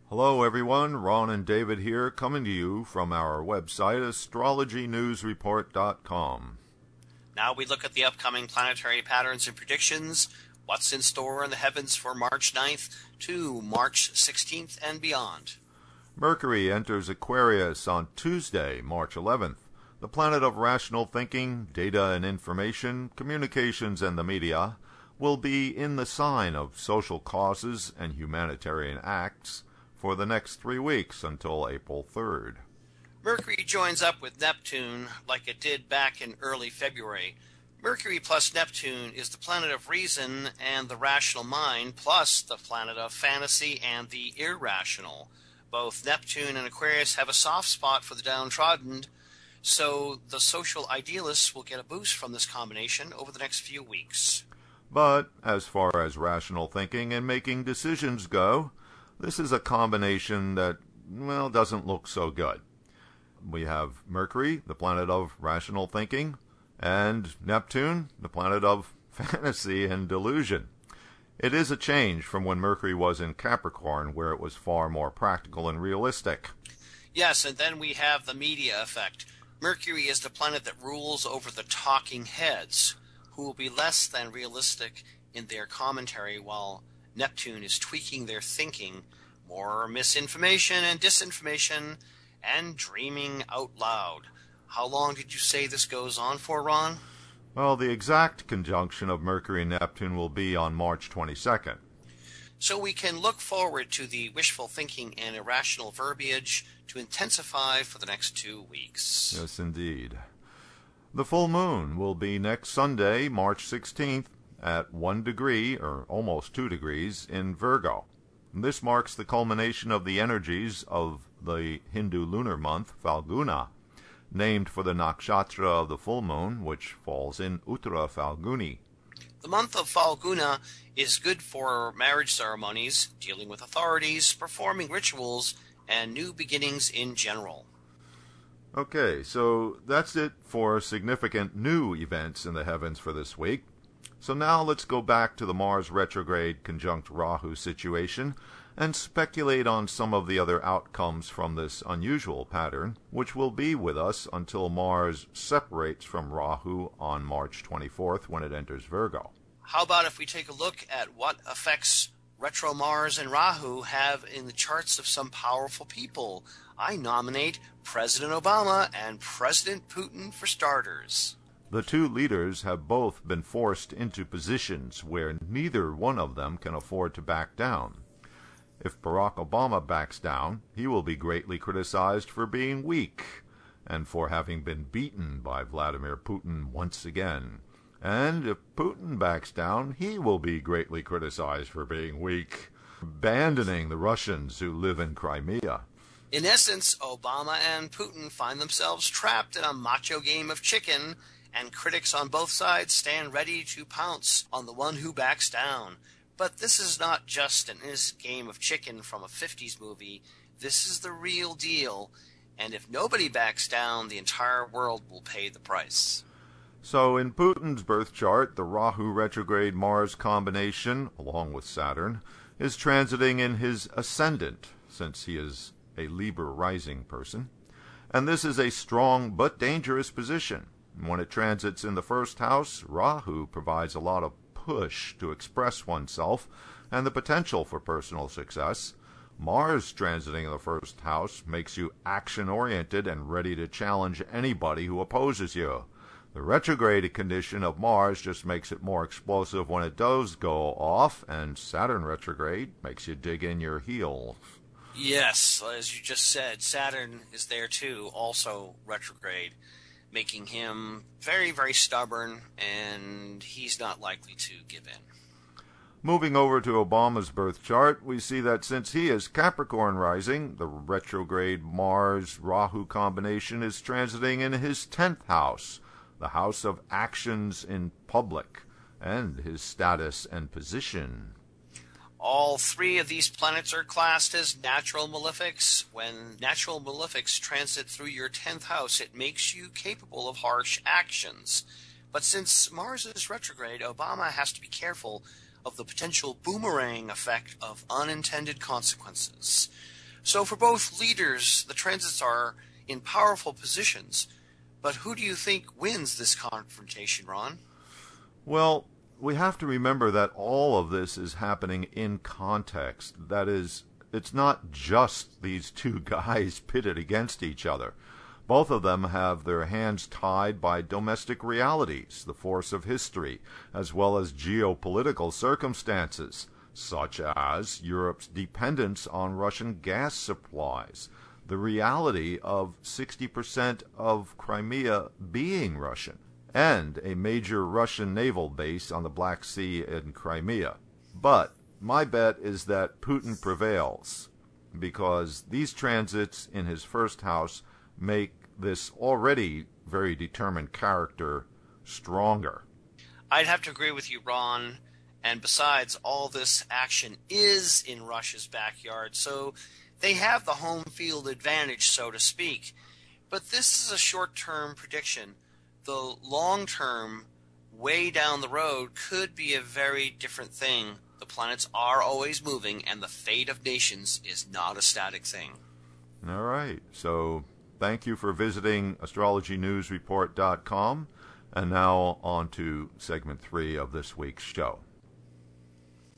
Hello everyone, Ron and David here, coming to you from our website, astrologynewsreport.com. Now we look at the upcoming planetary patterns and predictions, what's in store in the heavens for March 9th to March 16th and beyond. Mercury enters Aquarius on Tuesday, March 11th. The planet of rational thinking, data and information, communications and the media will be in the sign of social causes and humanitarian acts for the next 3 weeks until April 3rd. Mercury joins up with Neptune like it did back in early February. Mercury plus Neptune is the planet of reason and the rational mind, plus the planet of fantasy and the irrational. Both Neptune and Aquarius have a soft spot for the downtrodden, so the social idealists will get a boost from this combination over the next few weeks. But as far as rational thinking and making decisions go, this is a combination that, doesn't look so good. We have Mercury, the planet of rational thinking, and Neptune, the planet of fantasy and delusion. It is a change from when Mercury was in Capricorn, where it was far more practical and realistic. Yes, and then we have the media effect. Mercury is the planet that rules over the talking heads, who will be less than realistic in their commentary, while Neptune is tweaking their thinking, more misinformation and disinformation, and dreaming out loud. How long did you say this goes on for, Ron? Well, the exact conjunction of Mercury and Neptune will be on March 22nd. So we can look forward to the wishful thinking and irrational verbiage to intensify for the next 2 weeks. Yes, indeed. The full moon will be next Sunday, March 16th, at 1 degree, or almost 2 degrees, in Virgo. This marks the culmination of the energies of the Hindu lunar month, Falguna, named for the nakshatra of the full moon, which falls in Uttara Falguni. The month of Falguna is good for marriage ceremonies, dealing with authorities, performing rituals, and new beginnings in general. Okay, so that's it for significant new events in the heavens for this week. So now let's go back to the Mars retrograde conjunct Rahu situation and speculate on some of the other outcomes from this unusual pattern, which will be with us until Mars separates from Rahu on March 24th when it enters Virgo. How about if we take a look at what effects retro Mars and Rahu have in the charts of some powerful people? I nominate President Obama and President Putin for starters. The two leaders have both been forced into positions where neither one of them can afford to back down. If Barack Obama backs down, he will be greatly criticized for being weak and for having been beaten by Vladimir Putin once again. And if Putin backs down, he will be greatly criticized for being weak, abandoning the Russians who live in Crimea. In essence, Obama and Putin find themselves trapped in a macho game of chicken, and critics on both sides stand ready to pounce on the one who backs down. But this is not just an innocent game of chicken from a 50s movie. This is the real deal, and if nobody backs down, the entire world will pay the price. So in Putin's birth chart, the Rahu retrograde Mars combination, along with Saturn, is transiting in his ascendant, since he is a Libra rising person. And this is a strong but dangerous position. When it transits in the first house, Rahu provides a lot of push to express oneself and the potential for personal success. Mars transiting in the first house makes you action-oriented and ready to challenge anybody who opposes you. The retrograde condition of Mars just makes it more explosive when it does go off, and Saturn retrograde makes you dig in your heels. Yes, as you just said, Saturn is there too, also retrograde, making him very, very stubborn, and he's not likely to give in. Moving over to Obama's birth chart, we see that since he is Capricorn rising, the retrograde Mars-Rahu combination is transiting in his 10th house, the house of actions in public, and his status and position. All three of these planets are classed as natural malefics. When natural malefics transit through your 10th house, it makes you capable of harsh actions. But since Mars is retrograde, Obama has to be careful of the potential boomerang effect of unintended consequences. So for both leaders, the transits are in powerful positions. But who do you think wins this confrontation, Ron? Well, we have to remember that all of this is happening in context. That is, it's not just these two guys pitted against each other. Both of them have their hands tied by domestic realities, the force of history, as well as geopolitical circumstances, such as Europe's dependence on Russian gas supplies, the reality of 60% of Crimea being Russian, and a major Russian naval base on the Black Sea in Crimea. But my bet is that Putin prevails, because these transits in his first house make this already very determined character stronger. I'd have to agree with you, Ron. And besides, all this action is in Russia's backyard, so they have the home field advantage, so to speak. But this is a short-term prediction. The long-term, way down the road, could be a very different thing. The planets are always moving, and the fate of nations is not a static thing. All right. So thank you for visiting astrologynewsreport.com. And now on to segment 3 of this week's show.